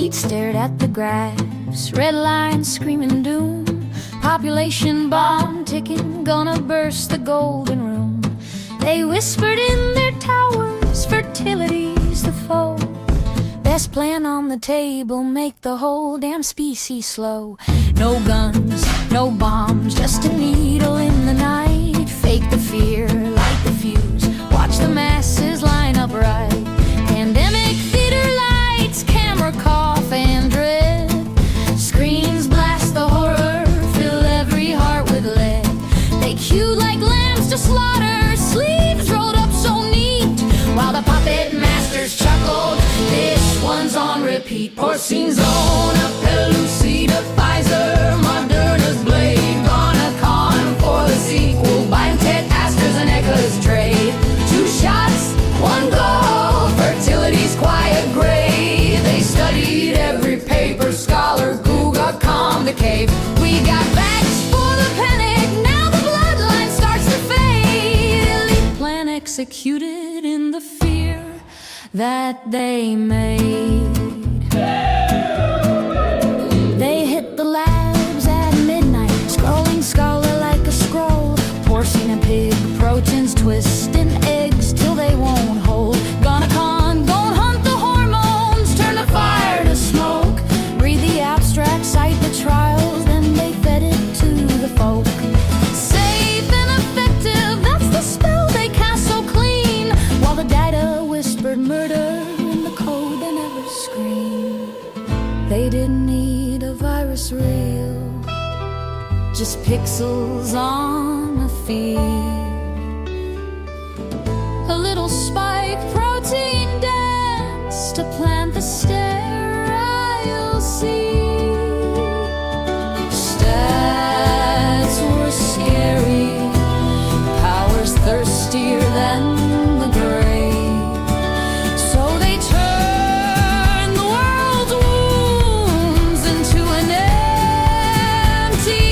feet stared at the grass, red lines screaming doom. Population bomb ticking, gonna burst the golden room. They whispered in their towers, fertility's the foe. Best plan on the table, make the whole damn species slow. No guns, no bombs, just a needle in the night. Fake the fear, light the fuse, watch the masses line up right. Pandemic theater lights, camera cough and dread. Screens blast the horror, fill every heart with lead. They queued like lambs to slaughter, sleeves rolled up so neat, while the puppet masters chuckled, this one's on repeat. Porcine Zone, Pellucida, Pfizer, Moderna's Blade, gonna con for the sequel. BioNTech, AstraZeneca's trade. 2 shots, 1 goal, fertility's quiet grave. They studied every paper, scholar, Google.com, the cave. We got facts for the panic, now the bloodline starts to fade. Elite plan executed in the fear that they made. They hit the labs at midnight, scrolling scholar like a scroll. Porcine and pig proteins, twisting eggs till they won't hold. Gonna hunt the hormones, turn the fire to smoke. Read the abstract, cite the trials, then they fed it to the folk. Safe and effective, that's the spell they cast so clean, while the data whispered murder in the code they never screamed. They didn't need a virus real, just pixels on a feed. A little spike protein dance to plant the sterile seed. Stats were scary, powers thirstier than the grave. So they turned the world's wounds into an empty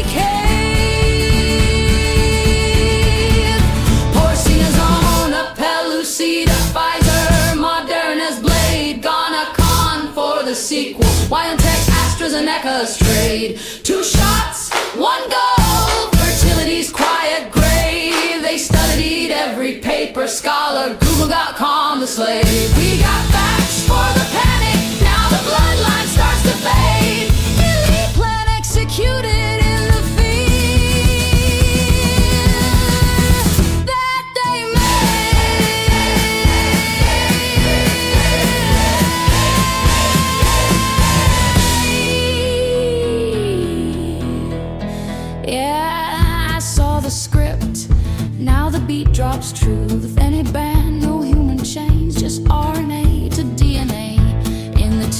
cave. Porcine Zone, Pellucida, Pfizer, Moderna's Blade, gonna con for the sequel. BioNTech, AstraZeneca's trade. 2 shots, 1 goal, fertility's quiet grave. They studied every paper, scholar, Google.com, the slave. We got facts for the panic, now the bloodline starts to fade. Elite plan executed in the fear that they made. Yeah, I saw the script, now the beat drops truth. Any band, no human chains, just RNA to DNA in the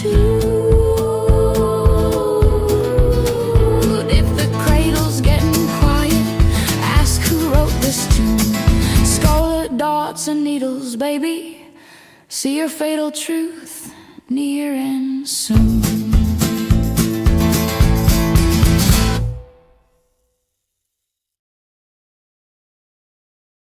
tube. If the cradle's getting quiet, ask who wrote this tune. Scarlet dots and needles, baby, see your fatal truth near and soon.